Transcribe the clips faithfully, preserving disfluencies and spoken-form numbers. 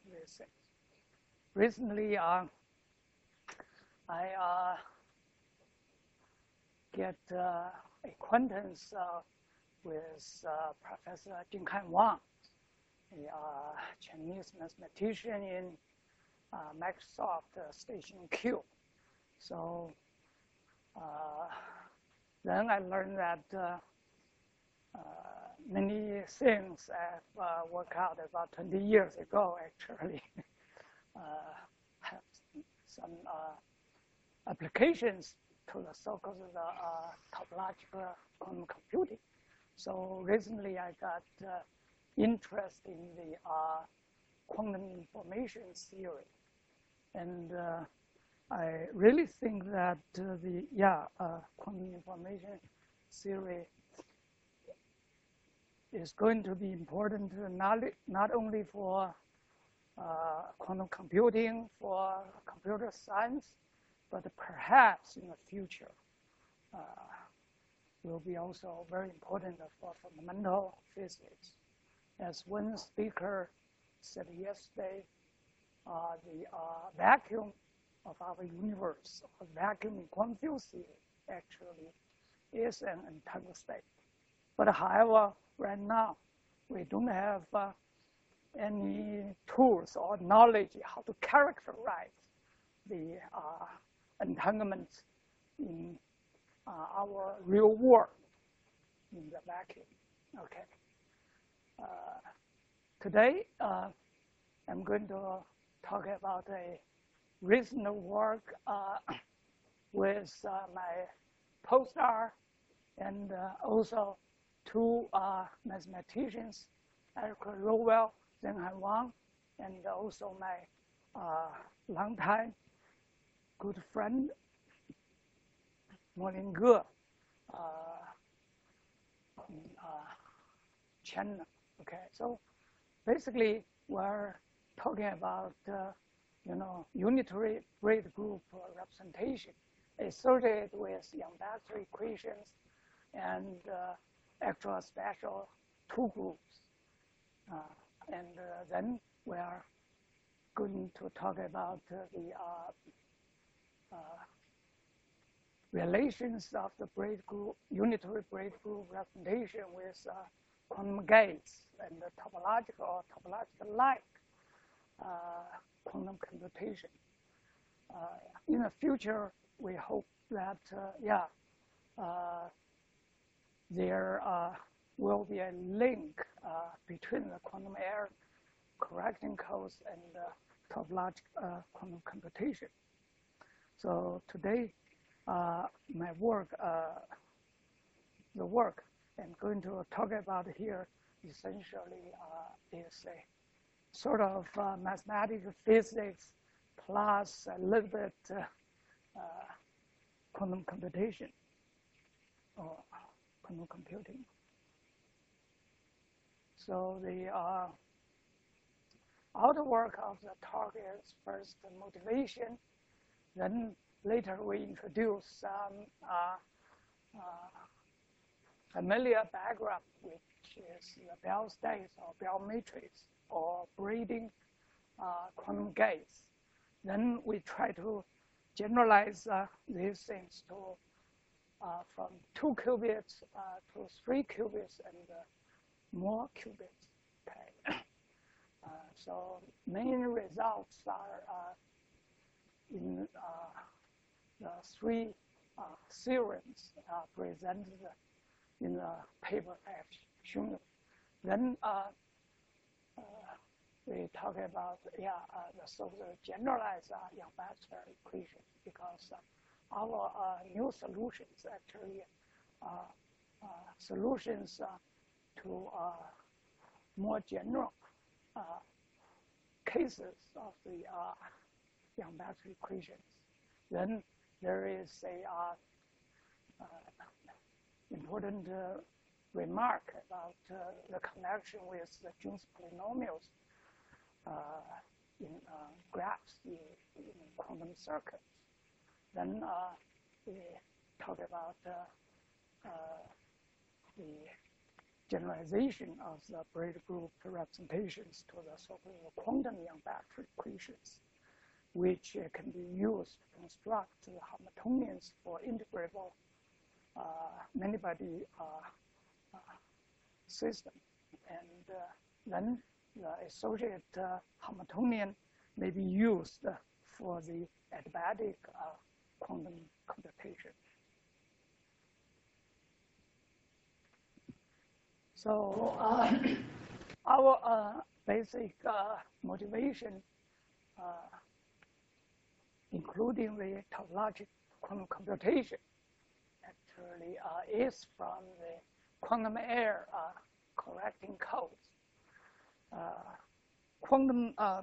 these things. Recently, uh, I uh, get uh, acquaintance uh, with uh, Professor Jinghan Wang, a uh, Chinese mathematician in uh, Microsoft uh, Station Q. So uh, then I learned that uh, uh, many things I've uh, worked out about twenty years ago, actually, uh, have some uh, applications to the so-called uh, topological quantum computing. So recently I got uh, interest in the uh, quantum information theory. And uh, I really think that uh, the, yeah, uh, quantum information theory is going to be important not, not only for uh, quantum computing, for computer science, but perhaps in the future uh, will be also very important for fundamental physics. As one speaker said yesterday, uh, the uh, vacuum of our universe, or vacuum in quantum field theory, actually is an entangled state. But however, right now, we don't have uh, any tools or knowledge how to characterize the uh, entanglements in uh, our real world in the vacuum. Okay. Uh, today, uh, I'm going to talk about a recent work uh, with uh, my postdoc and uh, also two uh, mathematicians, Eric Rowell, Zhenhan Wang, and also my uh, longtime good friend, Molin Ge, uh, in uh, China. Okay, so basically we're talking about uh, you know, unitary braid group representation associated with Yang-Baxter equations and uh, actual special two groups. Uh, and uh, then we are going to talk about uh, the uh, uh, relations of the braid group, unitary braid group representation with uh, quantum gates and the topological or topological-like uh, quantum computation. Uh, in the future, we hope that, uh, yeah, uh, there uh, will be a link uh, between the quantum error correcting codes and uh, topological uh, quantum computation. So today, uh, my work, uh, the work I'm going to talk about here essentially uh, is a sort of uh, mathematical physics plus a little bit uh, uh, quantum computation or quantum computing. So the uh, outer work of the talk is first the motivation, then later we introduce some uh, uh, familiar background, which is the Bell states or Bell matrix or braiding uh, quantum gates. Then we try to generalize uh, these things to uh, from two qubits uh, to three qubits and uh, more qubits. Okay. Uh, so main results are uh, in uh, the three uh, theorems uh, presented in the paper I have shown you. Then uh, uh, we talk about, yeah, uh, the sort of generalized uh, Yang-Baxter equation, because uh, our uh, new solutions actually uh, uh, solutions uh, to uh, more general uh, cases of the uh, Yang-Baxter equations. Then there is a uh, uh, important uh, remark about uh, the connection with the Jones polynomials uh, in uh, graphs in, in quantum circuits. Then uh, we talk about uh, uh, the generalization of the braid group representations to the so-called quantum Young battery equations, which uh, can be used to construct the Hamiltonians for integrable uh, many-body uh, uh, system. And uh, then the associated uh, Hamiltonian may be used for the adiabatic uh, quantum computation. So uh, our uh, basic uh, motivation, uh, including the topologic quantum computation, actually uh, is from the quantum error uh, correcting codes. Uh, quantum uh,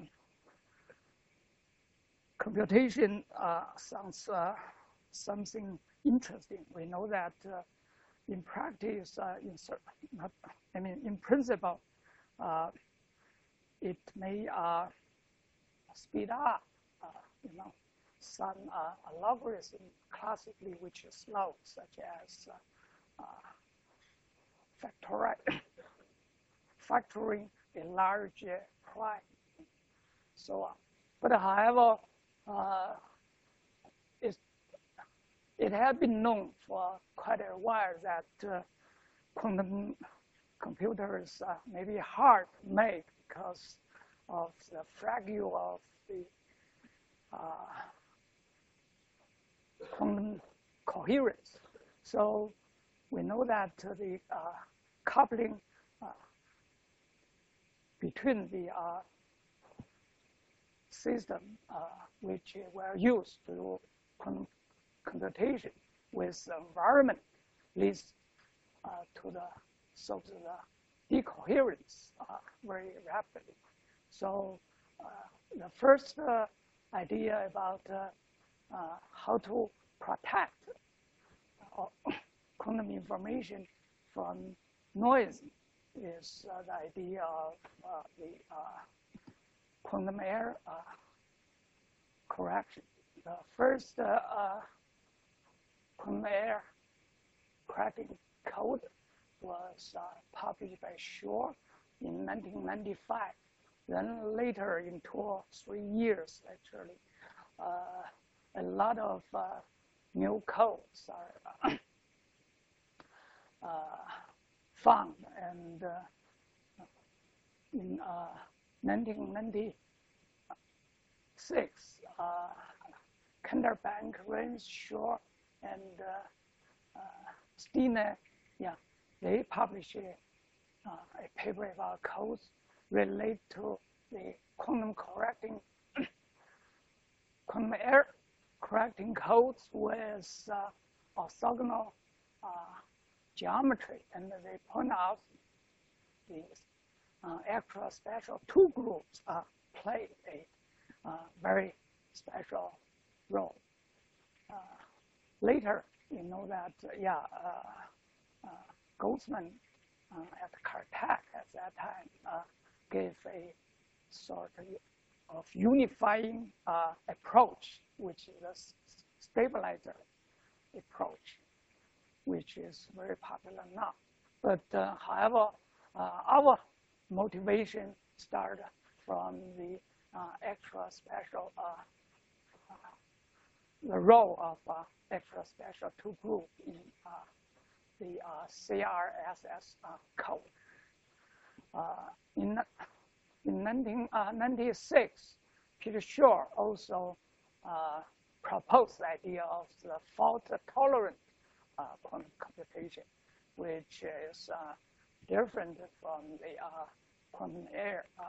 computation uh, sounds uh, something interesting. We know that uh, in practice, uh, in not, I mean, in principle, uh, it may uh, speed up, uh, you know, some uh, logarithm classically which is slow, such as uh, uh, factori factoring a large uh, prime, so on. But however, uh, it's, it has been known for quite a while that uh, quantum computers uh, may be hard to make because of the fragile of the uh, quantum coherence. So we know that uh, the uh, coupling uh, between the uh, system uh, which were used to do quantum computation with the environment leads uh, to the so to the decoherence uh, very rapidly. So uh, the first uh, idea about uh, uh, how to protect uh, quantum information from noise is uh, the idea of uh, the uh, quantum error uh, correction. The first uh, uh, quantum error correcting code was uh, published by Shor in nineteen ninety-five. Then later, in two or three years, actually, uh, a lot of uh, new codes are uh, found. And uh, in uh, nineteen ninety-six, uh, Kenderbank, Renshaw, and uh, uh, Steiner, yeah, they published uh, a paper about codes relate to the quantum correcting quantum error correcting codes with uh, orthogonal uh, geometry, and they point out these uh, extra special two groups uh, play a uh, very special role. Uh, later, you know that uh, yeah, uh, uh, Goldsman uh, at Caltech at that time uh, gave a sort of unifying uh, approach, which is a stabilizer approach, which is very popular now. But uh, however, uh, our motivation started from the uh, extra special, uh, uh, the role of uh, extra special two group in uh, the uh, C R S S uh, code. Uh, in in nineteen ninety-six, Peter Shor also uh, proposed the idea of the fault-tolerant uh, quantum computation, which is uh, different from the uh, quantum error uh,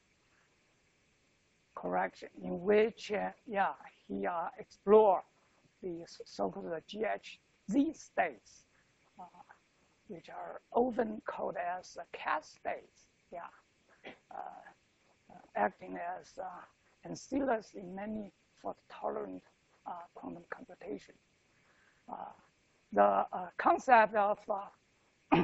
correction, in which, uh, yeah, he uh, explored the so-called G H Z states, uh, which are often called as uh, cat states, yeah, uh, uh, acting as uh, ancillaries in many fault-tolerant uh, quantum computation. Uh, the uh, concept of uh,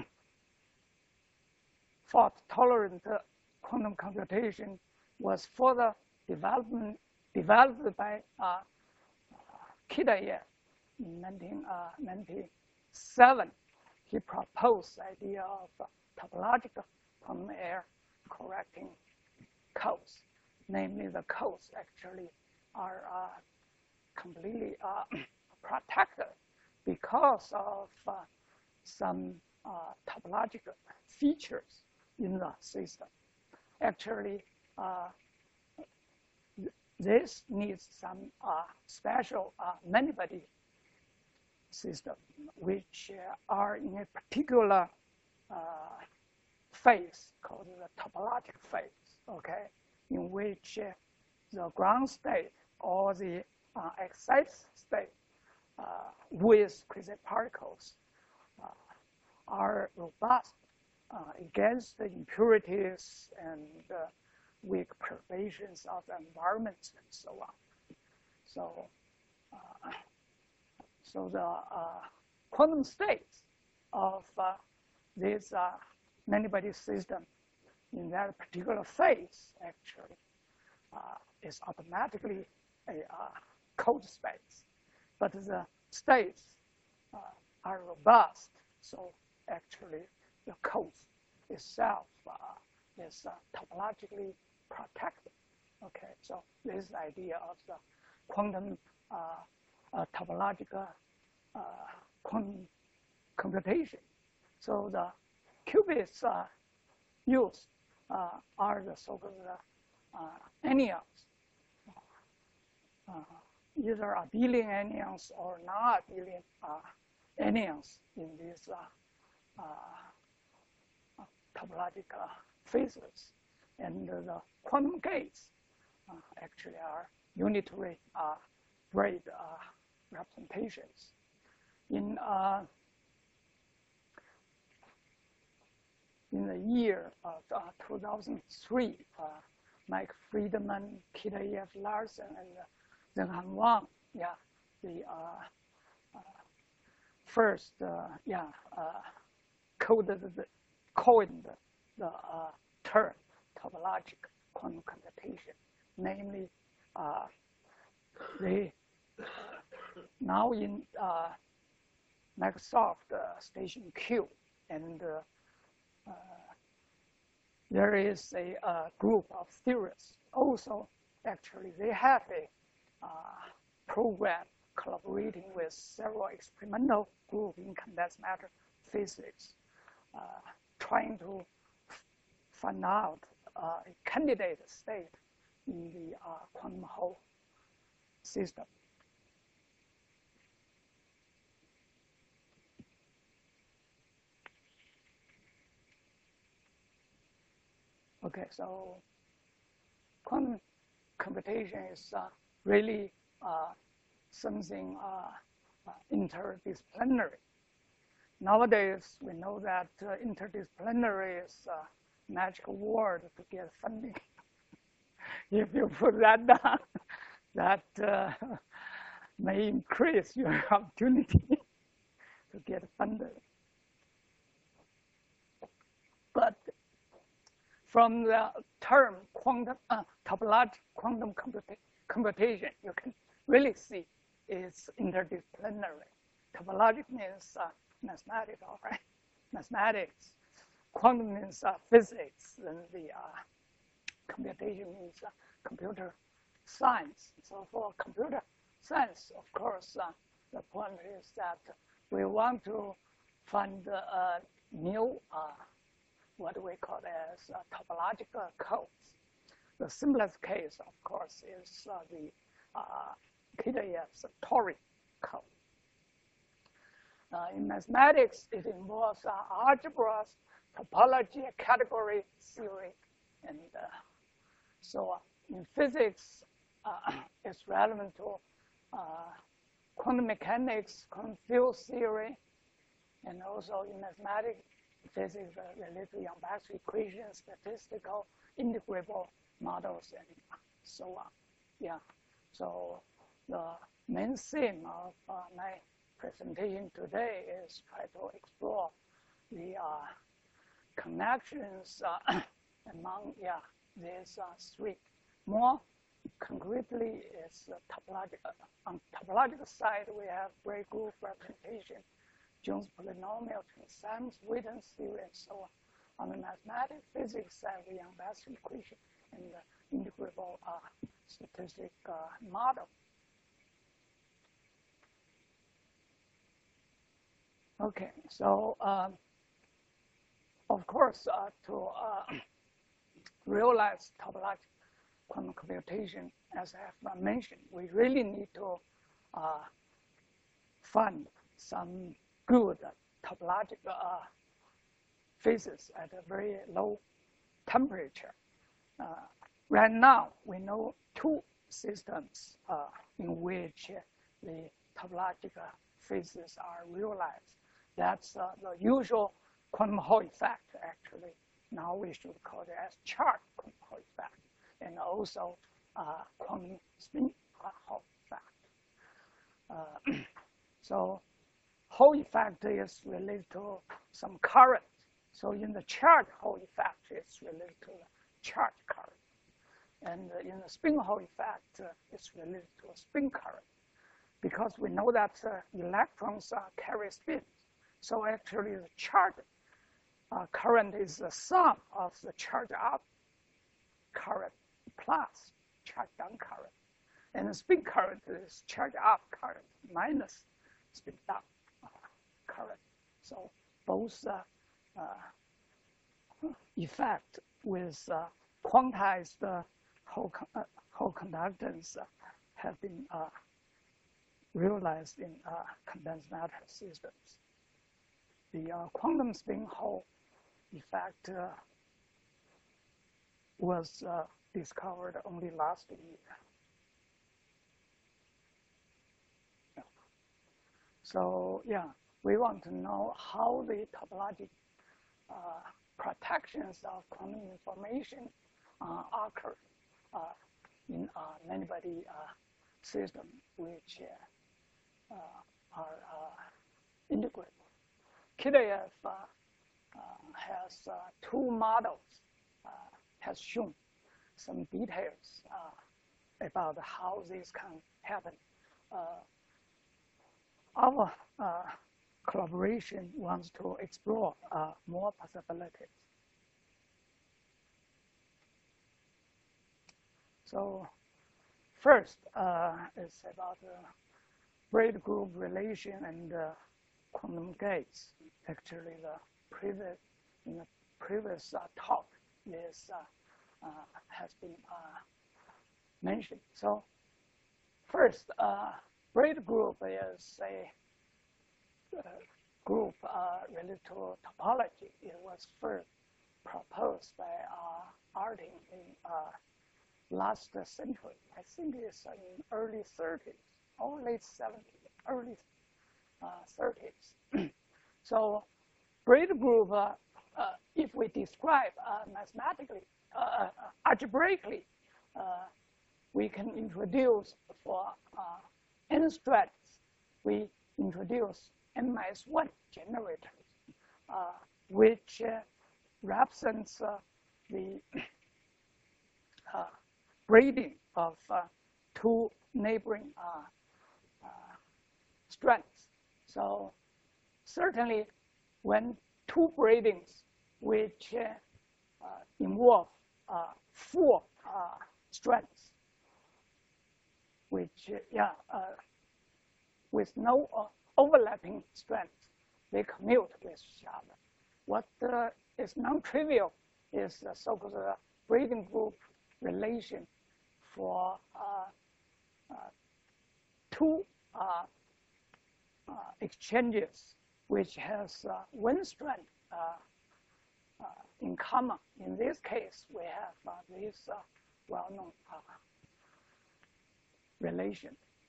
fault-tolerant uh, quantum computation was further development, developed by uh, Kitaev in nineteen ninety-seven. He proposed the idea of uh, topological quantum error correcting codes. Namely, the codes actually are uh, completely uh, protected because of uh, some uh, topological features in the system. Actually, uh, this needs some uh, special uh, many-body system, which uh, are in a particular uh, phase called the topologic phase, okay, in which uh, the ground state or the uh, excited state uh, with quasi-particles uh, are robust uh, against the impurities and uh, weak perturbations of the environment and so on. So, uh, so the uh, quantum states of uh, this uh, many-body system in that particular phase actually uh, is automatically a uh, code space, but the states uh, are robust, so actually the code itself uh, is uh, topologically protected. Okay, so this is the idea of the quantum uh, uh, topological uh, quantum computation. So the qubits uh, used uh, are the so-called uh, anyons, uh, either abelian anyons or non-abelian uh, anyons in these uh, uh, topological phases. And uh, the quantum gates uh, actually are unitary uh, braid uh, representations. In uh, in the year of uh, two thousand three, uh, Mike Friedman, Peter E F Larson, and uh, Zhenhan Wang, yeah, the uh, uh, first, uh, yeah, uh, coded the, coined the uh, term topologic quantum computation. Namely, uh, they now in uh, Microsoft uh, Station Q, and uh, uh, there is a uh, group of theorists. Also, actually, they have a uh, program collaborating with several experimental groups in condensed matter physics, uh, trying to find out uh, a candidate state in the uh, quantum Hall system. Okay, so quantum computation is uh, really uh, something uh, uh, interdisciplinary. Nowadays, we know that uh, interdisciplinary is a magical word to get funding. If you put that down, that uh, may increase your opportunity to get funded. But from the term quantum uh, topological quantum computa computation, you can really see it's interdisciplinary. Topologic means uh, mathematics, all right? Mathematics. Quantum means uh, physics, and the uh, computation means uh, computer science. So for computer science, of course, uh, the point is that we want to find uh, new uh, what we call as uh, topological codes. The simplest case, of course, is uh, the uh, K D F's toric code. Uh, in mathematics, it involves uh, algebras, topology, category theory, and uh, so uh, in physics, uh, it's relevant to uh, quantum mechanics, quantum field theory, and also in mathematics, physics uh, related to Yang-Baxter equations, statistical, integrable models, and so on. Yeah. So the main theme of uh, my presentation today is try to explore the uh, connections uh, among yeah these uh, three. More concretely, is uh, topological. On topological side, we have Gray group representation, Jones polynomial, Chern-Simons, Wheaton's theory, and so on. on the mathematics, physics side, the Yang-Best equation and the integrable uh, statistic uh, model. Okay, so um, of course, uh, to uh, realize topological quantum computation, as I have mentioned, we really need to uh, find some good topological uh, phases at a very low temperature. Uh, right now, we know two systems uh, in which the topological phases are realized. That's uh, the usual quantum Hall effect, actually. Now we should call it as charge quantum Hall effect, and also uh, quantum spin Hall effect. Uh, so Hall effect is related to some current. So in the charge Hall effect, it's related to the charge current. And in the spin Hall effect, uh, it's related to a spin current. Because we know that uh, electrons uh, carry spins. So actually the charge uh, current is the sum of the charge up current plus charge down current. And the spin current is charge up current minus spin down uh, current. So both uh, uh, effect with uh, quantized uh, Hall, uh, Hall conductance uh, have been uh, realized in uh, condensed matter systems. The uh, quantum spin Hall effect uh, was uh, discovered only last year. Yeah. So yeah, we want to know how the topologic uh, protections of quantum information uh, occur uh, in uh, many-body uh, system which uh, uh, are uh, integrable. Kitaev uh, uh, has uh, two models, uh, has shown some details uh, about how this can happen. Uh, our uh, collaboration wants to explore uh, more possibilities. So first uh, is about the braid group relation and uh, quantum gates. Actually, the previous in the previous uh, talk, this uh, uh, has been uh, mentioned. So first, uh, braid group is a uh, group uh, related to topology. It was first proposed by uh, Artin in uh, last century. I think it's in early thirties or late seventies, early uh, thirties. So braid group, uh, uh, if we describe uh, mathematically, uh, algebraically, uh, we can introduce for uh, n strats, we introduce n minus one generators, uh, which uh, represents uh, the uh, braiding of uh, two neighboring uh, uh, strands. So certainly when two braidings which uh, uh, involve uh, four uh, strands, which, uh, yeah, uh, with no uh, overlapping strands, they commute with each other. What uh, is non-trivial is the so-called uh, braiding group relation for uh, uh, two uh, uh, exchanges which has uh, one strand uh, uh, in common. In this case, we have uh, this uh, well-known uh, relation.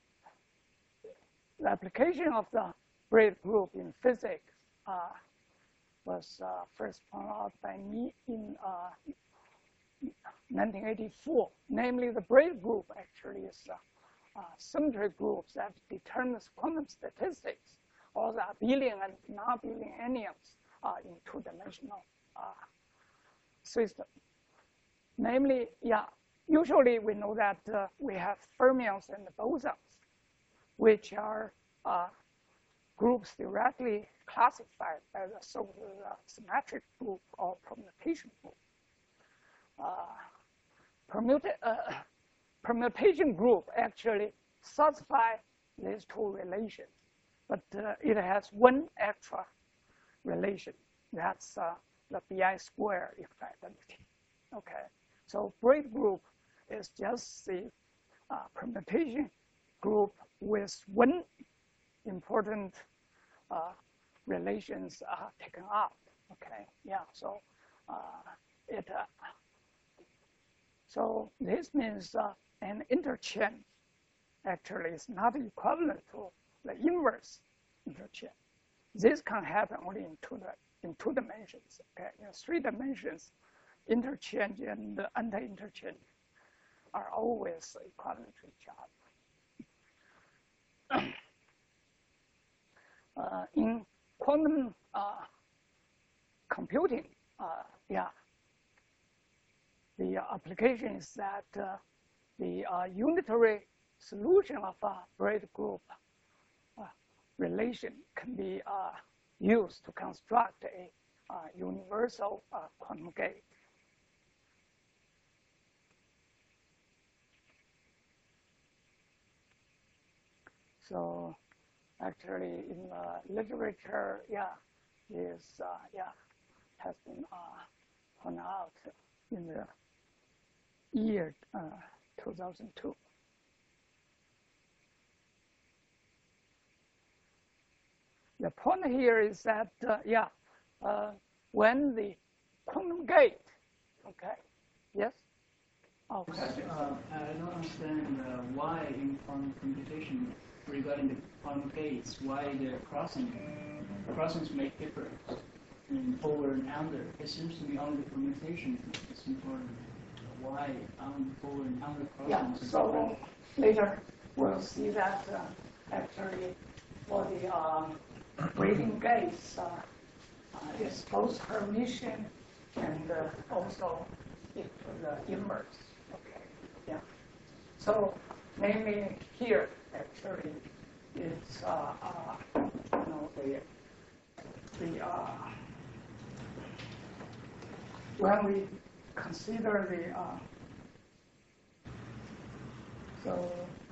The application of the braid group in physics uh, was uh, first found out by me in uh, nineteen eighty-four. Namely, the braid group actually is uh, uh, symmetry groups that determines quantum statistics, or the abelian and non-abelianians uh, in two-dimensional uh, system. Namely, yeah, usually we know that uh, we have fermions and bosons, which are uh, groups directly classified as a so-called uh, symmetric group or permutation group. Uh, permuta uh, permutation group actually satisfies these two relations, but uh, it has one extra relation. That's uh, the Bi square equivalence. Okay, so braid group is just the uh, permutation group with one important uh, relations are taken out. Okay, yeah. So uh, it. Uh, so this means uh, an interchange actually is not equivalent to the inverse interchange. This can happen only in two in two dimensions. Okay, in three dimensions, interchange and anti-interchange are always equivalent to each other. Uh, in quantum uh, computing, uh, yeah, the application is that uh, the uh, unitary solution of a braid group uh, relation can be uh, used to construct a uh, universal uh, quantum gate. So actually, in the literature, yeah, is uh, yeah has been uh, pointed out in the year uh, two thousand two. The point here is that uh, yeah, uh, when the quantum gate, okay, yes. Oh, uh, I don't understand uh, why in quantum computation regarding the quantum gates, why the crossing crossings make difference in over and under. It seems to be only the permutation is important. Why on over and under crossings? Yeah. So different? Later we'll see that uh, actually for the um, braiding gates, uh, uh, is both permutation and uh, also it, the inverse. Okay. Yeah. So mainly here actually it's uh, uh, you know the the uh, when we consider the uh, so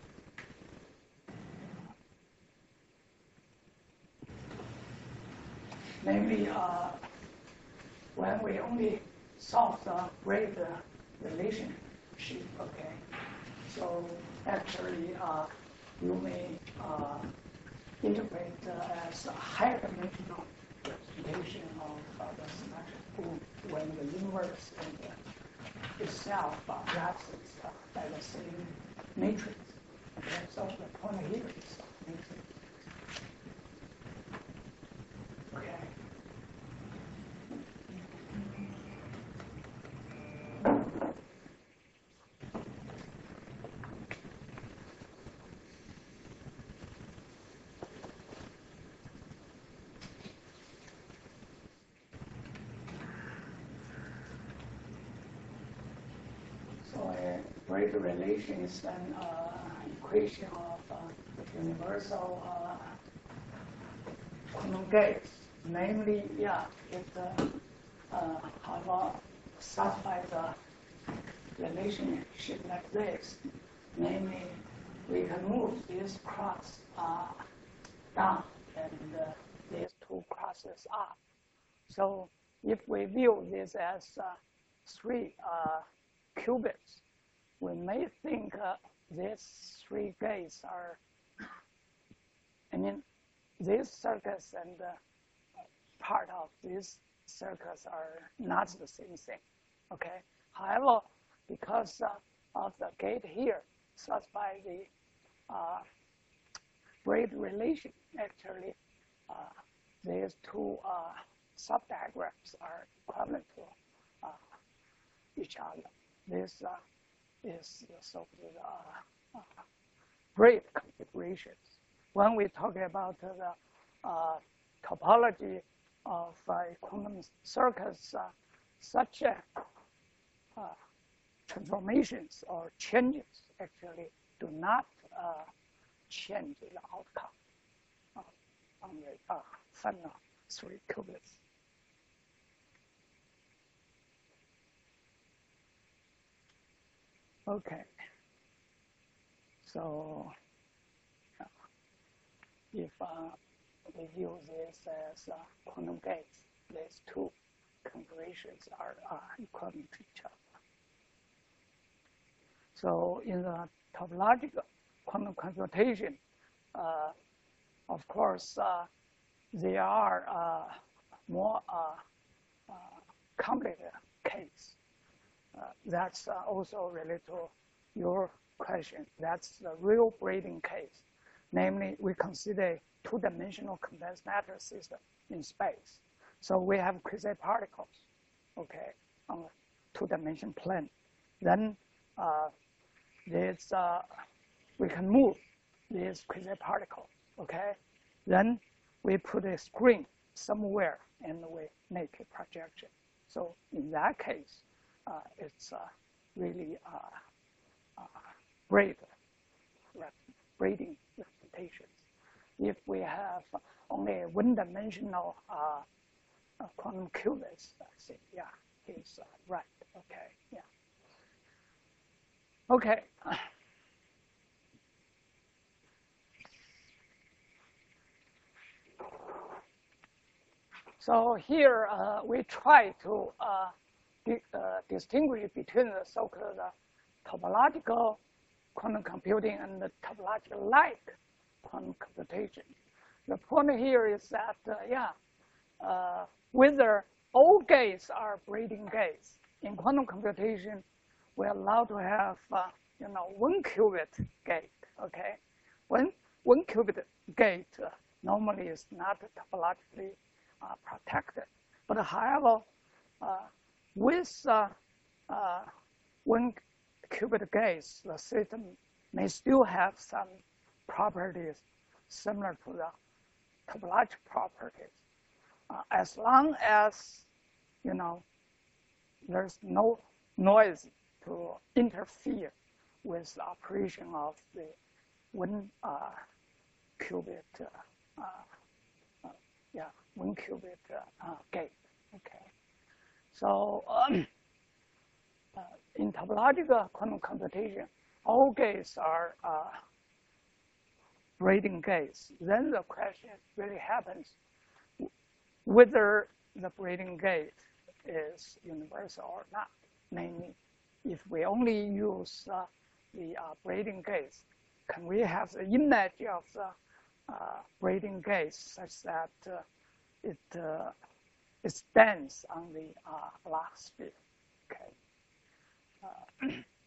namely uh, when we only solve the braid uh, relationship, okay. So actually, uh, you may uh, integrate uh, as a higher dimensional representation of uh, the symmetric group when the inverse and the itself uh, represents uh, by the same matrix. Okay, so the point here is matrix. Okay. Braid relation is an uh, equation of uh, universal uh, quantum gates. Namely, yeah, it uh, uh, have a satisfied uh, relationship like this. Namely, we can move this cross uh, down and uh, these two crosses up. So if we view this as uh, three uh, qubits, we may think uh, these three gates are, I mean, these circuits and uh, part of these circuits are not the same thing, okay? However, because uh, of the gate here, such by the uh, braid relation, actually, uh, these two uh, subdiagrams are equivalent to uh, each other. This uh, is the so-called uh, uh, braid configurations. When we talk about uh, the uh, topology of uh, quantum circuits, uh, such uh, transformations or changes actually do not uh, change the outcome. Uh, only uh, final three qubits. Okay. So uh, if uh, we use this as uh, quantum gates, these two configurations are uh, equivalent to each other. So in the topological quantum computation, uh, of course, uh, there are uh, more uh, uh, complicated cases. Uh, that's uh, also related to your question. That's the real braiding case. Namely, we consider two-dimensional condensed matter system in space. So we have quasi-particles, okay, on a two-dimension plane. Then uh, this, uh, we can move these quasi-particles, okay? Then we put a screen somewhere and we make a projection. So in that case, uh, it's uh, really uh, uh, braid, braiding representations. If we have only one-dimensional uh, uh, quantum qubits, I think, yeah, he's uh, right. Okay, yeah. Okay. So here uh, we try to uh, di uh, distinguish between the so-called uh, topological quantum computing and the topological-like quantum computation. The point here is that, uh, yeah, uh, whether all gates are braiding gates. In quantum computation, we're allowed to have, uh, you know, one qubit gate, okay? One, one qubit gate uh, normally is not topologically uh, protected. But however, uh, with uh, uh, one qubit gates, the system may still have some properties similar to the topological properties. Uh, as long as, you know, there's no noise to interfere with the operation of the one uh, qubit, uh, uh, yeah, one qubit uh, uh, gate. Okay, so um, uh, in topological quantum computation, all gates are uh, braiding gates. Then the question really happens whether the braiding gate is universal or not. Namely, if we only use uh, the uh, braiding gates, can we have the image of the uh, braiding gates such that uh, it, uh, it stands on the uh, Bloch sphere? Okay. Uh,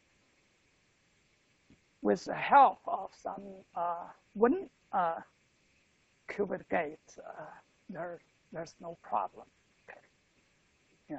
with the help of some uh, one uh, qubit gate, uh, there, there's no problem. Okay. Yeah.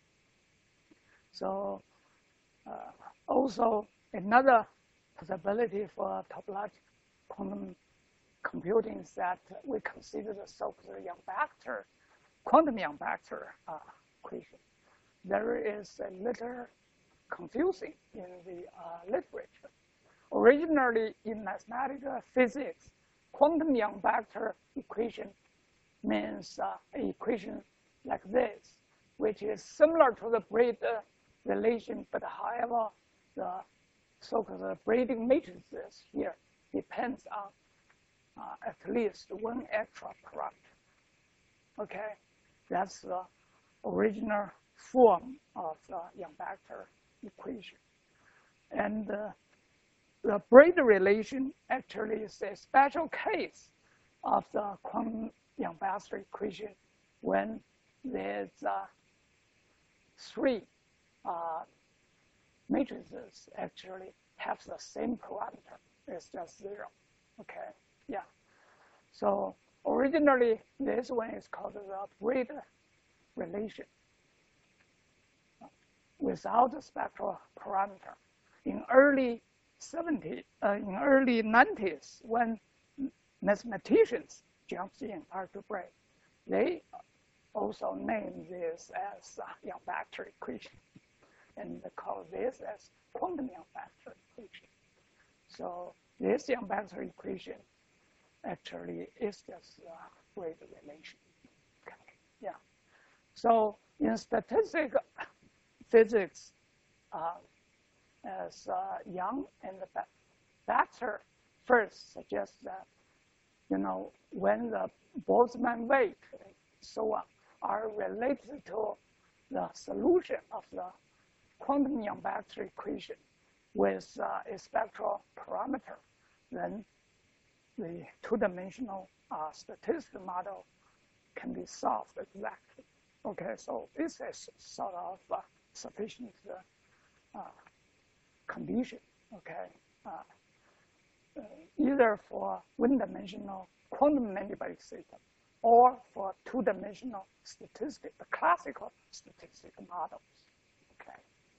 So uh, also another possibility for topological quantum computing is that we consider the so-called Yang-Baxter, quantum Yang-Baxter uh, equation. There is a little confusing in the uh, literature. Originally, in mathematical physics, quantum Yang-Baxter equation means uh, an equation like this, which is similar to the braid uh, relation, but however, the so-called braiding matrices here depends on uh, at least one extra parameter. Okay, that's the original form of the Yang-Baxter equation. And uh, the braid relation actually is a special case of the quantum Yang-Baxter equation when there's uh, three uh, matrices actually have the same parameter. It's just zero. Okay, yeah. So originally, this one is called the braid relation without the spectral parameter. In early seventies, uh, in early nineties, when mathematicians jumped in algebra, they also named this as uh, Yang-Baxter equation, and they call this as quantum Yang-Baxter equation. So this Yang-Baxter equation actually is just a braid relation. Okay. Yeah. So in statistical physics, uh, as uh, Young and Baxter first suggest that, you know, when the Boltzmann weight and so on are related to the solution of the quantum Yang-Baxter equation with uh, a spectral parameter, then the two-dimensional uh, statistical model can be solved exactly. Okay, so this is sort of uh, sufficient uh, uh, condition. Okay, uh, uh, either for one-dimensional quantum many-body system or for two-dimensional statistic, the classical statistical models. Okay.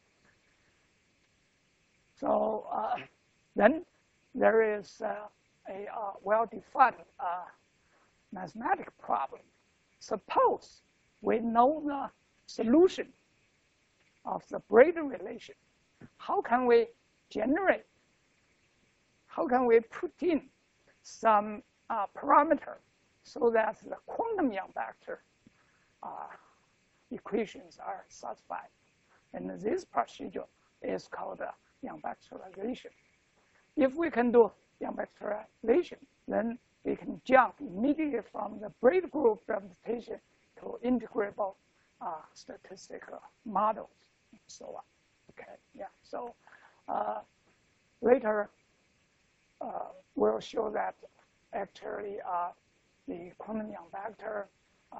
So uh, then there is uh, a uh, well-defined uh, mathematical problem. Suppose we know the solution of the braid relation. How can we generate, how can we put in some uh, parameter so that the quantum Yang-Baxter uh, equations are satisfied? And this procedure is called uh, Yang-Baxterization. If we can do Yang-Baxterization, then we can jump immediately from the braid group representation to integrable uh, statistical models and so on. Okay, yeah. So uh, later uh, we'll show that actually uh, the quantum Yang-Baxter uh,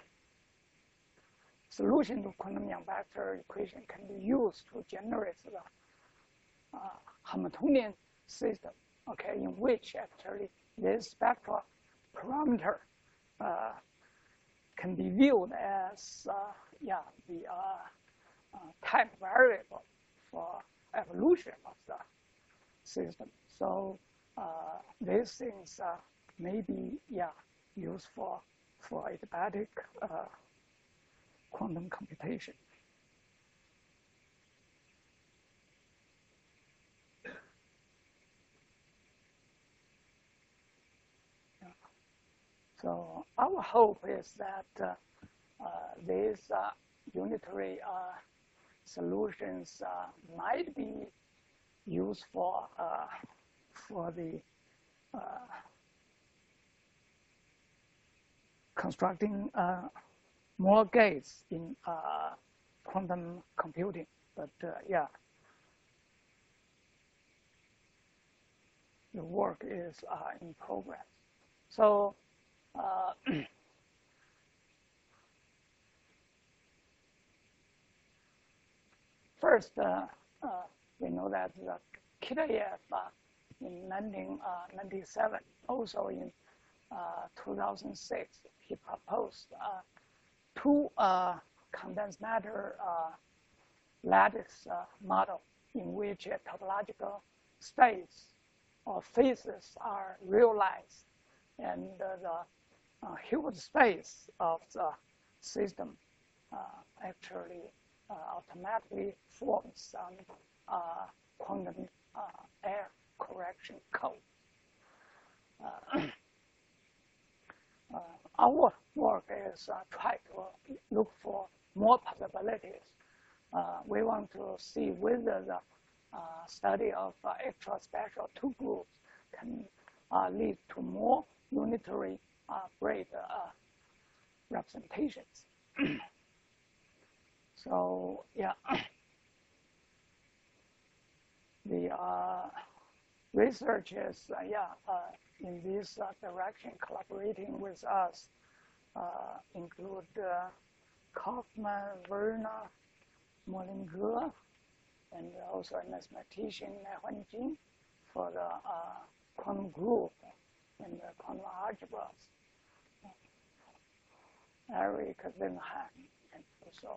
solution to quantum Yang-Baxter equation can be used to generate the uh, Hamiltonian system, okay, in which actually this spectral parameter uh, can be viewed as uh, yeah, the uh, uh, time variable for evolution of the system. So uh, these things uh, may be yeah, useful for adiabatic uh, quantum computation. So our hope is that uh, uh, these uh, unitary uh, solutions uh, might be useful uh, for the uh, constructing uh, more gates in uh, quantum computing. But uh, yeah, the work is uh, in progress. So uh, first, uh, uh, we know that the Kitaev uh, in nineteen ninety-seven, also in uh, two thousand six, he proposed uh, two uh, condensed matter uh, lattice uh, model in which a topological space or phases are realized, and uh, the uh, Hilbert space of the system uh, actually uh, automatically forms some uh, quantum uh, error correction code. Uh, uh, our work is uh, try to look for more possibilities. Uh, we want to see whether the uh, study of uh, extra special two groups can uh, lead to more unitary uh, braid uh, representations. So yeah, the uh, research is uh, yeah uh, in this uh, direction. Collaborating with us uh, include uh, Kaufman, Werner, Mollinger, and also a mathematician Huan Jing for the uh, quantum group and the quantum algebras. Eric Zinhan, and also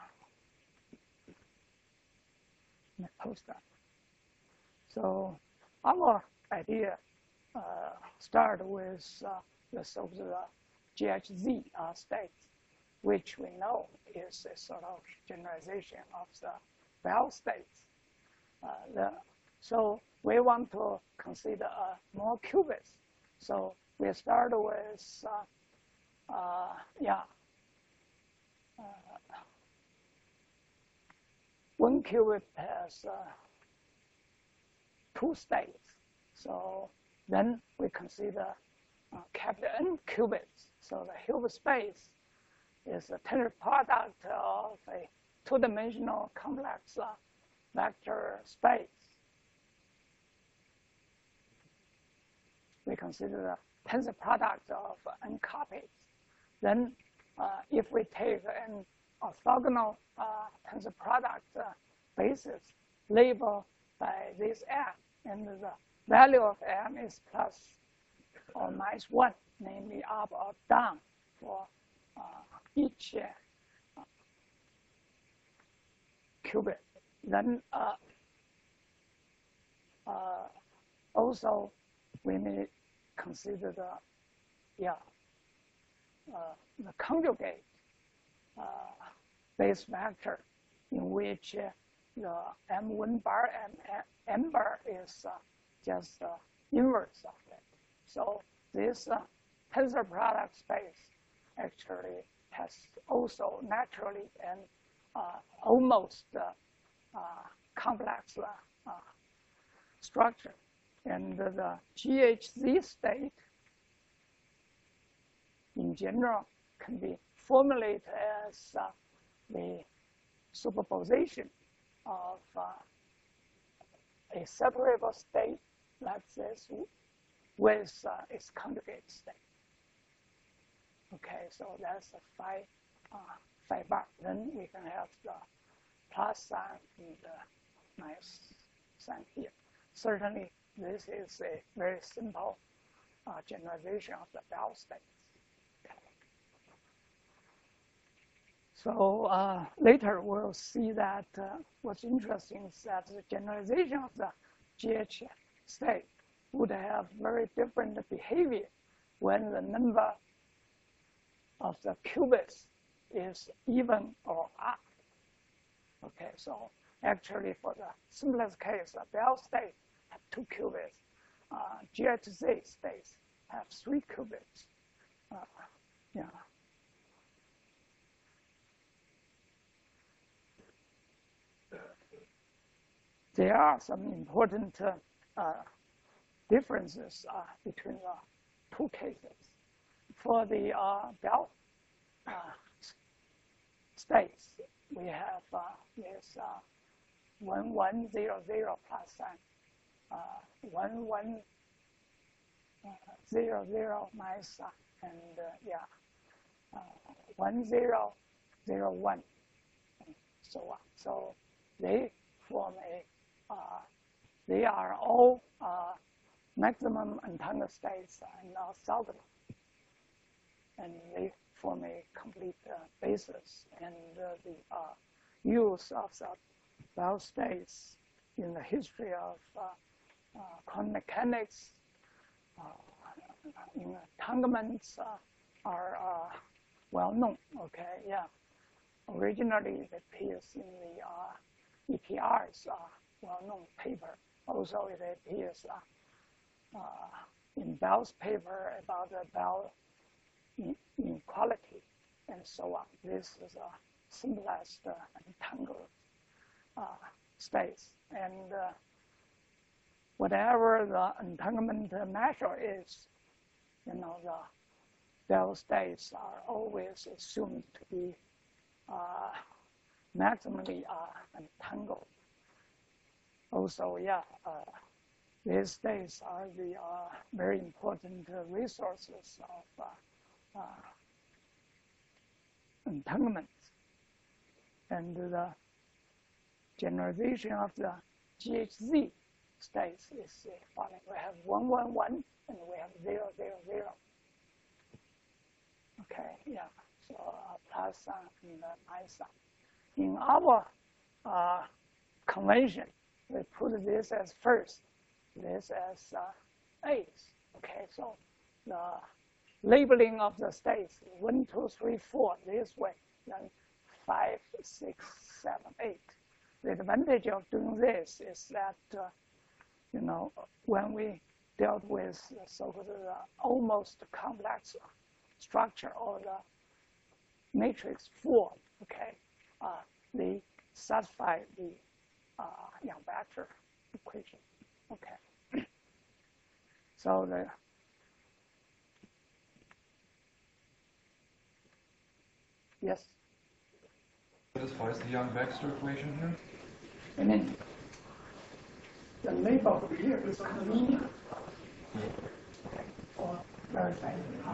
my postdoc. So our idea uh, started with uh, the so-called G H Z uh, states, which we know is a sort of generalization of the Bell states. Uh, the, so we want to consider uh, more qubits. So we start with, uh, uh, yeah, uh, one qubit has uh, two states. So then we consider uh, capital N qubits. So the Hilbert space is a tensor product of a two-dimensional complex uh, vector space. We consider the tensor product of n copies. Then uh, if we take an orthogonal uh, tensor product uh, basis labeled by this m, and the value of m is plus or minus one, namely up or down for uh, each uh, qubit. Then uh, uh, also we may consider the yeah uh, the conjugate uh, base vector in which uh, the m one bar and m bar is uh, just uh, inverse of it. So this uh, tensor product space actually has also naturally and uh, almost uh, uh, complex uh, uh, structure. And the G H Z state in general can be formulated as uh, the superposition of uh, a separable state like this with uh, its conjugate state. Okay, so that's a phi, uh, phi bar. Then we can have the plus sign and the minus sign here. Certainly, this is a very simple uh, generalization of the Bell states. Okay. So uh, later we'll see that uh, what's interesting is that the generalization of the G H state would have very different behavior when the number of the qubits is even or odd. Okay, so actually for the simplest case, the Bell state have two qubits. Uh, G H Z states have three qubits. Uh, yeah. There are some important uh, uh, differences uh, between the two cases. For the uh, Bell uh, states, we have uh, this uh, one one zero zero plus sign, uh, one one zero zero minus sign, and uh, yeah, uh, one zero zero one, and so on. So they form a, uh, they are all uh, maximum entangled states and orthogonal, and they form a complete uh, basis. And uh, the uh, use of the Bell states in the history of uh, uh, quantum mechanics, uh, in entanglements, uh, are uh, well known. Okay, yeah. Originally, it appears in the uh, E P R's uh, well-known paper. Also, it appears uh, uh, in Bell's paper about the Bell inequality and so on. This is a simplest uh, entangled uh, space, and uh, whatever the entanglement measure is, you know, the Bell states are always assumed to be uh, maximally uh, entangled. Also, yeah, uh, these states are the uh, very important uh, resources of uh, uh, entanglements. And the generalization of the G H Z states is the following. We have one, one, one, and we have zero, zero, zero. Okay, yeah, so uh, plus sign and uh, minus sign. In our uh, convention, we put this as first, this as uh, eighth. Okay, so the labeling of the states, one, two, three, four, this way, then five, six, seven, eight. The advantage of doing this is that, uh, you know, when we dealt with the so-called uh, almost complex structure or the matrix form. Okay, uh, they satisfy the uh, Yang-Baxter equation. Okay, so the yes. Satisfies the Yang-Baxter equation here? I mean, the label here is convenient. Or verify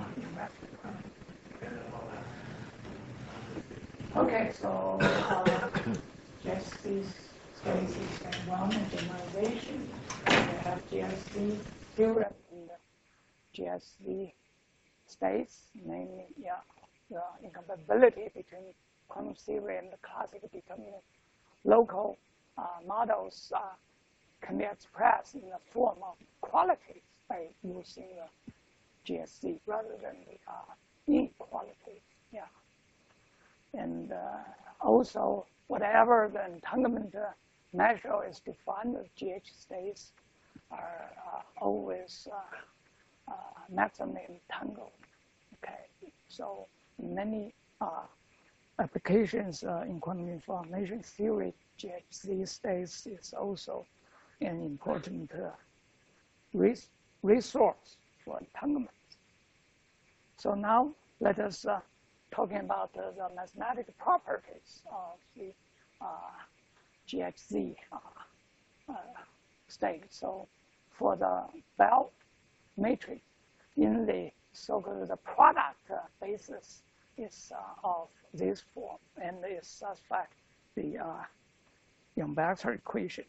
okay, so uh, just these spaces and one generalization. We have G S C theorem in the G S C states, namely, yeah, the incompatibility between quantum theory and the classical determinant local uh, models uh, can be expressed in the form of qualities by using the G S C rather than the uh, inequalities. Yeah. And uh, also, whatever the entanglement uh, measure is defined as G H states are uh, always uh, uh, maximally entangled. Okay. So many uh, applications uh, in quantum information theory, G H C states is also an important uh, res resource for entanglement. So now let us uh, talking about uh, the mathematical properties of the uh, G H Z uh, uh, state. So for the Bell matrix in the so-called the product uh, basis is uh, of this form and is satisfied the uh, Yang-Baxter equation.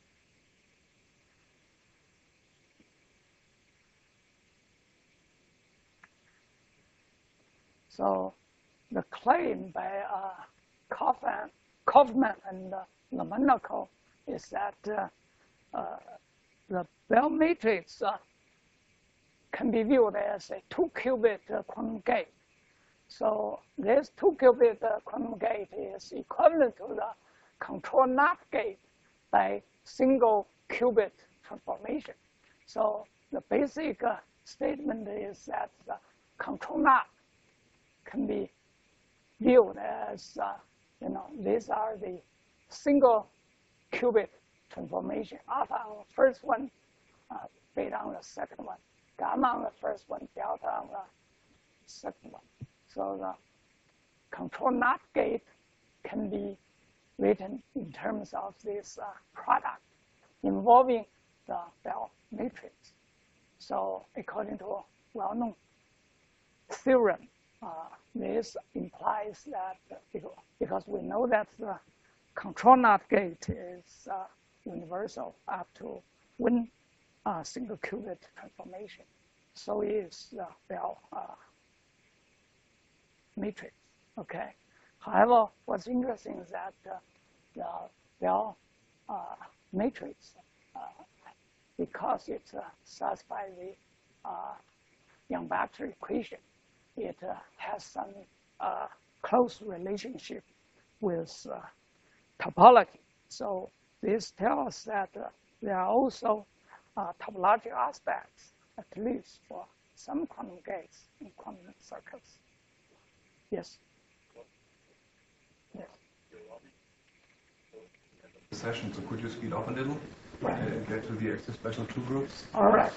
So the claim by uh, Kaufman, Kaufman and uh, Lomonaco is that uh, uh, the Bell matrix uh, can be viewed as a two-qubit uh, quantum gate. So this two-qubit uh, quantum gate is equivalent to the control NOT gate by single qubit transformation. So the basic uh, statement is that the control NOT can be viewed as, uh, you know, these are the single qubit transformation. Alpha on the first one, uh, beta on the second one, gamma on the first one, delta on the second one. So the control NOT gate can be written in terms of this uh, product involving the Bell matrix. So according to a well-known theorem, uh, this implies that because we know that the control NOT gate is uh, universal up to one uh, single qubit transformation, so is the Bell uh, matrix. Okay. However, what's interesting is that uh, the Bell uh, matrix, uh, because it uh, satisfies the uh, Yang-Baxter equation, it uh, has some uh, close relationship with uh, topology. So this tells us that uh, there are also uh, topological aspects, at least for some quantum gates in quantum circuits. Yes. Yes. Session, so could you speed up a little Right. and get to the extra special two groups? All right.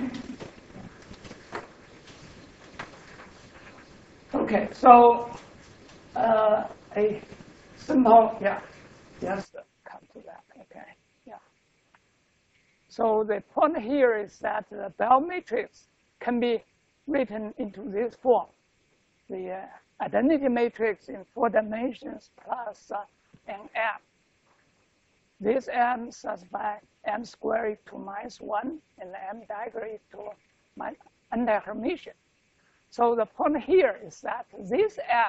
Okay, so uh, a simple, yeah, just come to that, okay, yeah. So the point here is that the Bell matrix can be written into this form. The uh, identity matrix in four dimensions plus uh, an M. This M satisfies M squared to minus one and M dagger to minus anti-Hermitian. So the point here is that this M,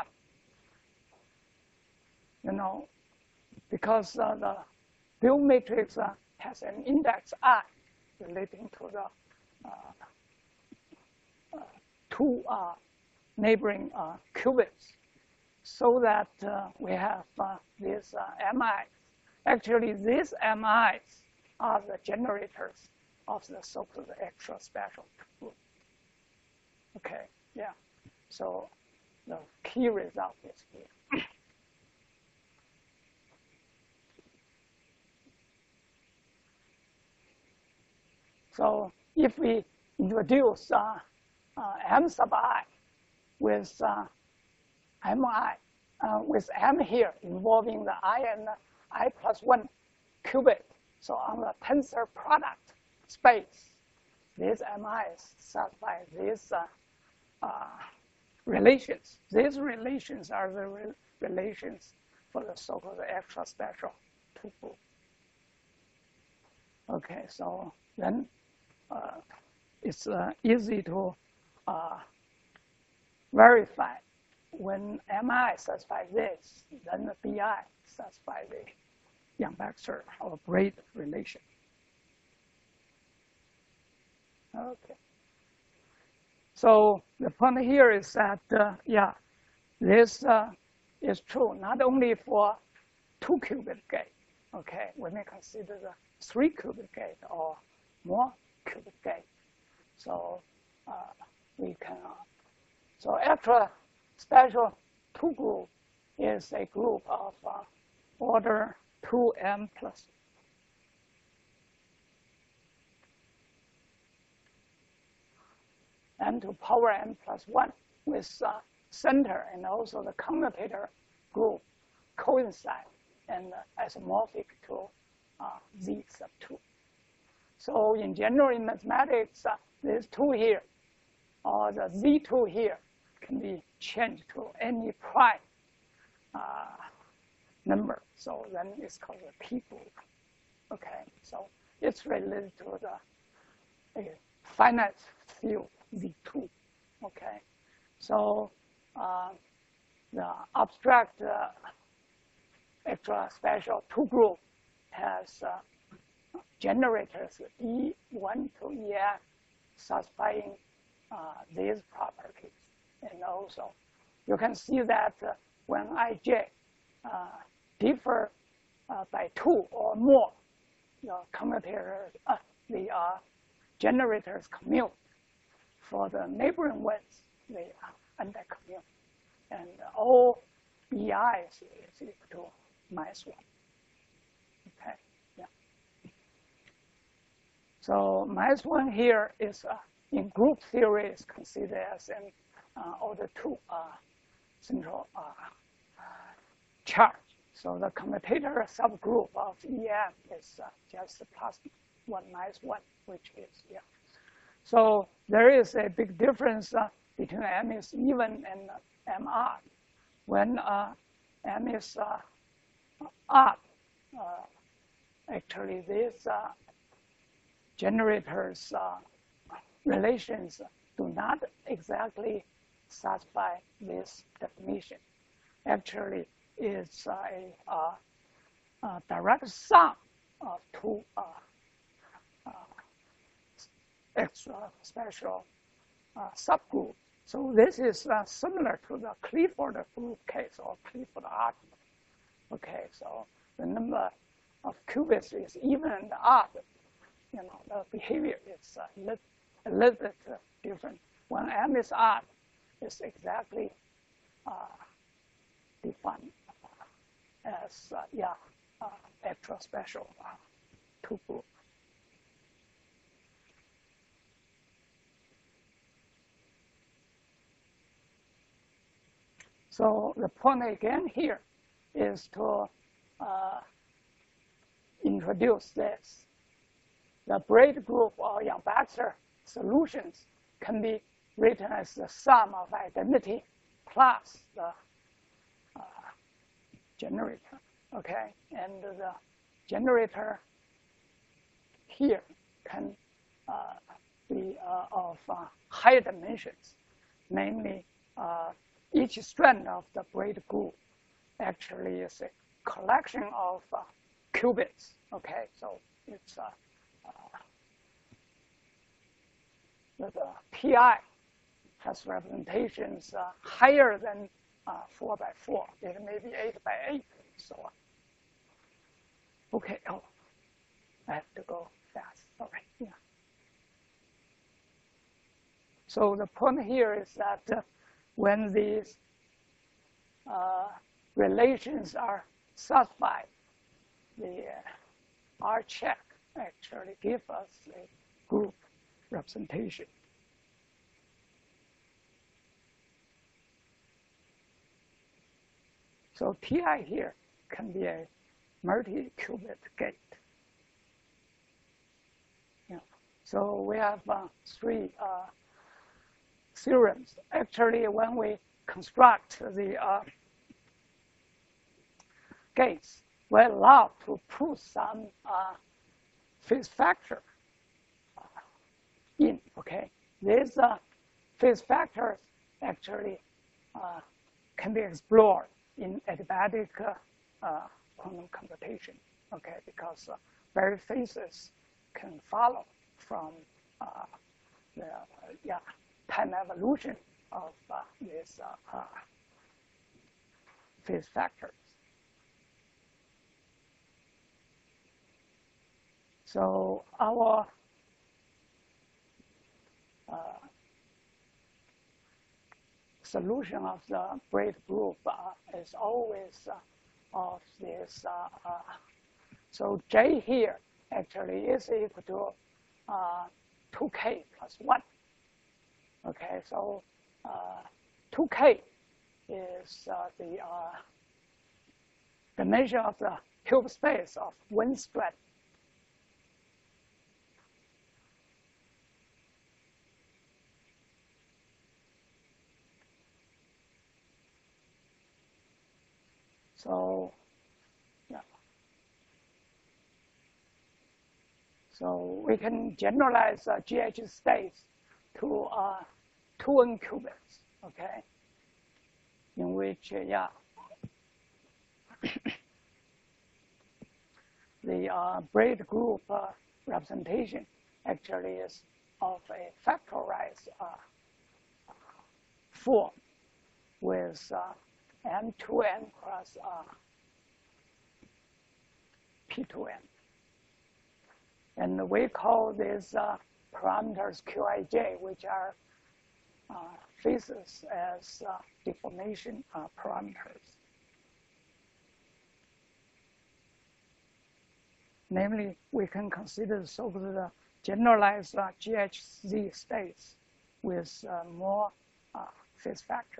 you know, because uh, the Bell matrix uh, has an index I relating to the uh, uh, two uh, neighboring uh, qubits, so that uh, we have uh, these uh, M Is. Actually, these M Is are the generators of the so-called extra special group. Okay, yeah. So the key result is here. So if we introduce uh, uh, M sub I with uh, Mi, uh, with M here involving the I and I plus one qubit, so on the tensor product space, these Mi's satisfy these uh, uh, relations. These relations are the re relations for the so-called extra special two group. Okay, so then uh, it's uh, easy to uh, verify when Mi satisfies this, then the Bi satisfies the Yang-Baxter or braid relation. Okay. So the point here is that, uh, yeah, this uh, is true not only for two qubit gate. Okay, we may consider the three qubit gate or more qubit gate. So uh, we can. Uh, so extra special two group is a group of uh, order two m plus. M to power m plus one with uh, center and also the commutator group coincide and uh, isomorphic to uh, Z sub two. So in general, in mathematics, uh, this two here, or the Z two here, can be changed to any prime uh, number. So then it's called a P group. Okay, so it's related to the uh, finite field Z two. Okay, so uh, the abstract uh, extra special two group has uh, generators E one to E n satisfying uh, these properties. And also, you can see that uh, when Ij uh, differ uh, by two or more, the commutator, uh, the uh, generators commute. For the neighboring ones, they are anti-commute. And all B Is is equal to minus one. Okay, yeah. So minus one here is uh, in group theory is considered as an uh, order two uh, central uh, charge. So the commutator subgroup of E M is uh, just plus one minus one, which is yeah. So there is a big difference uh, between M is even and uh, M odd. When uh, M is uh, odd, uh, actually these uh, generators uh, relations do not exactly satisfy this definition. Actually, it's uh, a, uh, a direct sum of two uh, uh, extra special uh, subgroup. So this is uh, similar to the Clifford group case or Clifford argument. Okay, so the number of qubits is even and odd. You know, the behavior is uh, lit, a little bit uh, different. When M is odd, it's exactly uh, defined as uh, yeah uh, extra special uh, two group. So the point again here is to uh, introduce this. The braid group or Yang-Baxter solutions can be written as the sum of identity plus the uh, generator. Okay, and the generator here can uh, be uh, of uh, higher dimensions, namely uh, each strand of the braid group actually is a collection of uh, qubits. Okay, so it's uh, uh, the, the P I has representations uh, higher than uh, four by four. It may be eight by eight, and so on. Okay, oh, I have to go fast. All right, yeah. So the point here is that uh, when these uh, relations are satisfied, the uh, R check actually gives us a group representation. So T I here can be a multi-qubit gate. Yeah. So we have uh, three uh, theorems. Actually, when we construct the uh, gates, we allow to put some uh, phase factor uh, in. Okay, these uh, phase factors actually uh, can be explored in adiabatic uh, uh, quantum computation. Okay, because uh, various phases can follow from uh, the uh, yeah time evolution of uh, these uh, uh, phase factors. So our uh, solution of the braid group uh, is always uh, of this. Uh, uh, so J here actually is equal to uh, two K plus one. Okay, so uh, two K is uh, the uh, dimension of the cube space of one strand. So, yeah. So we can generalize uh, G H states to uh, two n qubits, okay, in which, uh, yeah, the uh, braid group uh, representation actually is of a factorized uh, form with uh, m two n plus uh, p two n. And we call these uh, parameters Qij, which are uh, phases, as uh, deformation uh, parameters. Namely, we can consider so-called uh, generalized uh, G H Z states with uh, more uh, phase factors.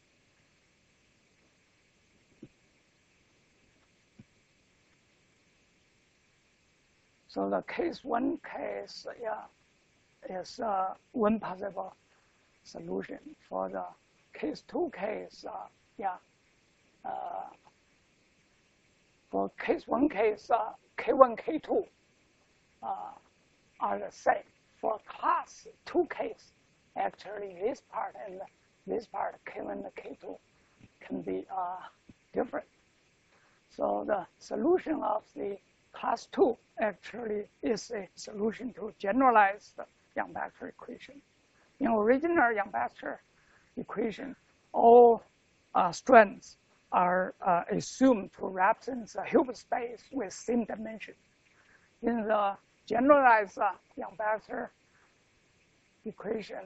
So the case one case, yeah, is uh, one possible solution. For the case two case, uh, yeah, uh, for case one case, uh, K one, K two uh, are the same. For class two case, actually this part and this part, K one and K two, can be uh, different. So the solution of the class two actually is a solution to generalized Yang-Baxter equation. In original Yang-Baxter equation, all uh, strands are uh, assumed to represent a Hilbert space with same dimension. In the generalized uh, Yang-Baxter equation,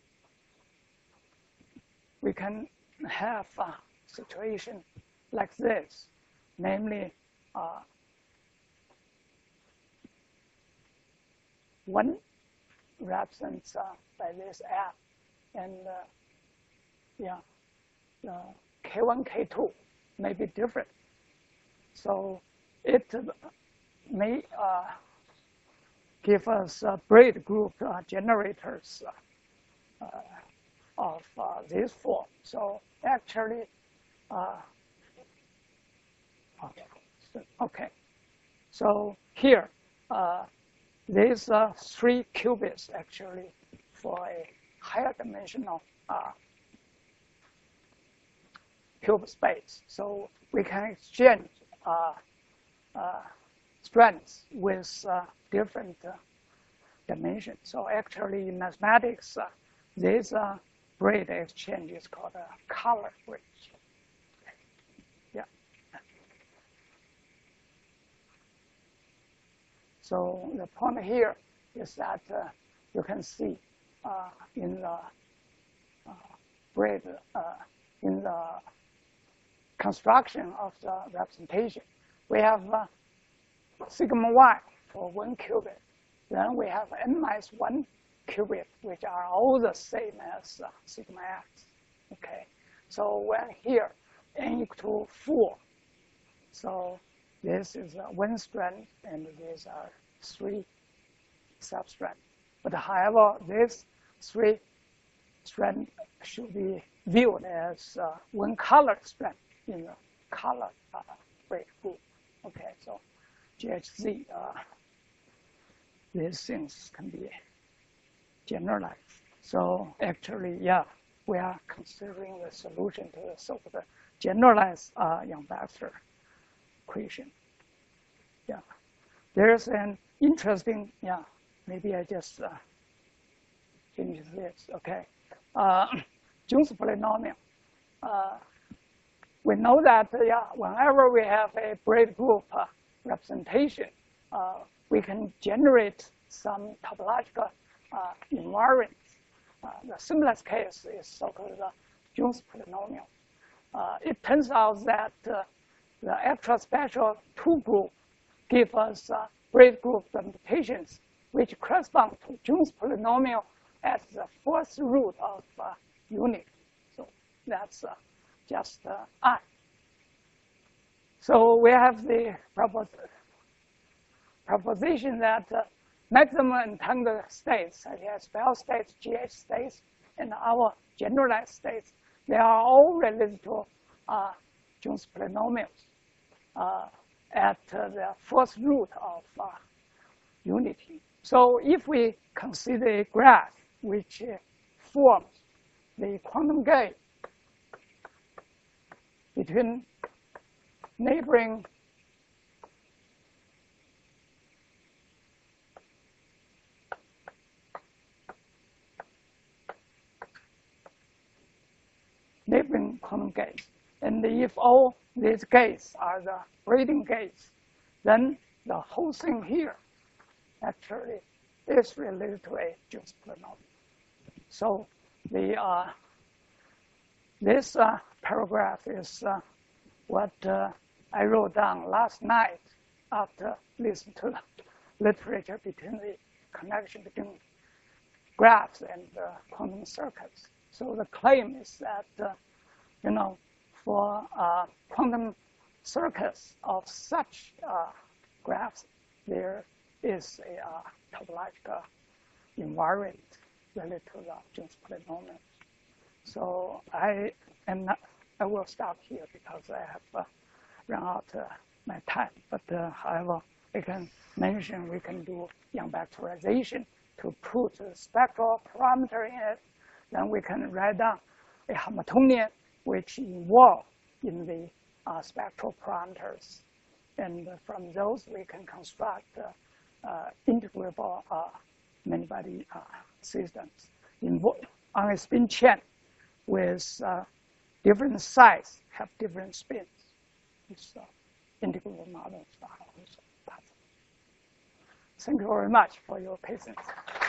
we can have a situation like this, namely uh, one represents uh, by this f, and uh, yeah, the K one, K two may be different. So it may uh, give us uh, braid group uh, generators uh, uh, of uh, this form. So actually, uh, okay. So, okay. So here, uh, these uh, three qubits actually for a higher dimensional uh, cube space. So we can exchange uh, uh, strands with uh, different uh, dimensions. So actually in mathematics, uh, this uh, braid exchange is called a color bridge. Yeah. So the point here is that uh, you can see uh, in the spread uh, in the construction of the representation. We have uh, sigma y for one qubit. Then we have n minus one qubit, which are all the same as uh, sigma x. Okay, so when here n equal to four, so this is uh, one strand and these are three substrand. But however, this three strand should be viewed as uh, one color strand in the color uh, braid group. Okay, so G H Z, uh, these things can be generalized. So actually, yeah, we are considering the solution to the so-called generalized uh, Yang-Baxter equation. Yeah, there's an interesting, yeah, maybe I just uh, finish this, okay. Uh, Jones polynomial. Uh, we know that, uh, yeah, whenever we have a braid group uh, representation, uh, we can generate some topological uh, invariants. Uh, the simplest case is so-called the Jones polynomial. Uh, it turns out that uh, the extra special two group give us uh, braid group representations which correspond to Jones polynomial as the first root of uh, unit. So that's uh, just uh, I. So we have the propos proposition that uh, maximum entangled states, such as Bell states, G H states, and our generalized states, they are all related to uh, Jones polynomials uh, at uh, the first root of uh, unity. So if we consider a graph which uh, forms the quantum gate between neighboring neighboring quantum gates, and if all these gates are the braiding gates, then the whole thing here actually is related to a Jones polynomial. So the uh, this uh, paragraph is uh, what uh, I wrote down last night after listening to the literature between the connection between graphs and uh, quantum circuits. So the claim is that, uh, you know, for uh, quantum circuits of such uh, graphs, there is a uh, topological invariant related to the Jones polynomial. So I am not, I will stop here because I have uh, run out uh, my time. But uh, however, I can mention we can do Yang-Baxterization to put the spectral parameter in it. Then we can write down a Hamiltonian which involve in the uh, spectral parameters. And from those, we can construct uh, uh, integrable uh, many-body uh, systems invo on a spin chain with uh, different size, have different spins. It's uh, integrable models are also possible. Thank you very much for your patience.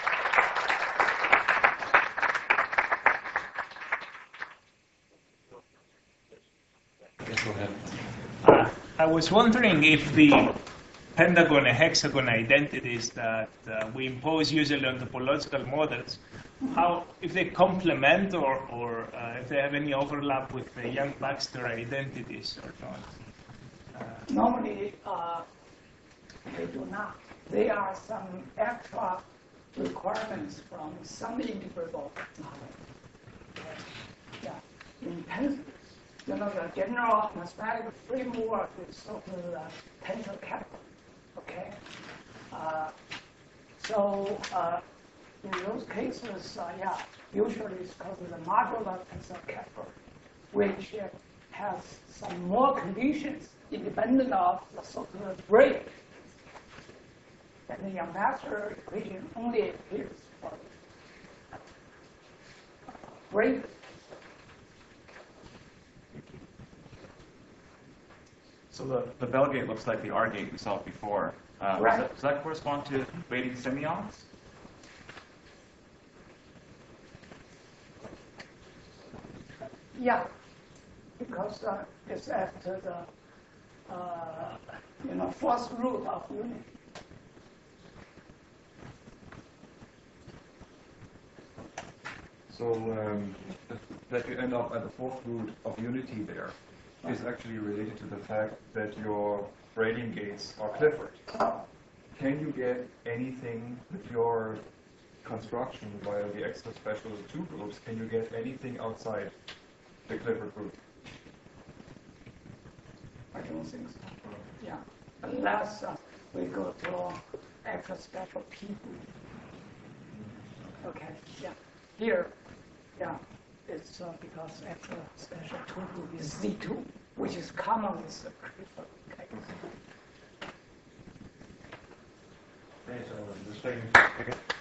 Yes, go ahead. Uh, I was wondering if the pentagon and hexagon identities that uh, we impose usually on topological models, how if they complement or, or uh, if they have any overlap with the Yang-Baxter identities or not. Uh, Normally, uh, they do not. There are some extra requirements from some integrable model. Yeah, in tensors. You know, the general mathematical framework is so-called uh, tensor capital, okay? Uh, so uh, in those cases, uh, yeah, usually it's called the modular tensor capital, which uh, has some more conditions independent of the so-called braid. And the Yang-Baxter equation only appears for braid. So the, the Bell gate looks like the R gate we saw before. Uh, right. does, that, does that correspond to braiding semihons? Yeah, because uh, it's after the uh, you know first root of unity. So um, that you end up at the fourth root of unity there is actually related to the fact that your Brownian gates are Clifford. Can you get anything with your construction via the extra special two groups? Can you get anything outside the Clifford group? I don't think so. Yeah, unless uh, we go to extra special P group. Okay, yeah. Here, yeah, it's uh, because extra special two group is Z two, which is common with the Clifford. Okay. Okay, so the second.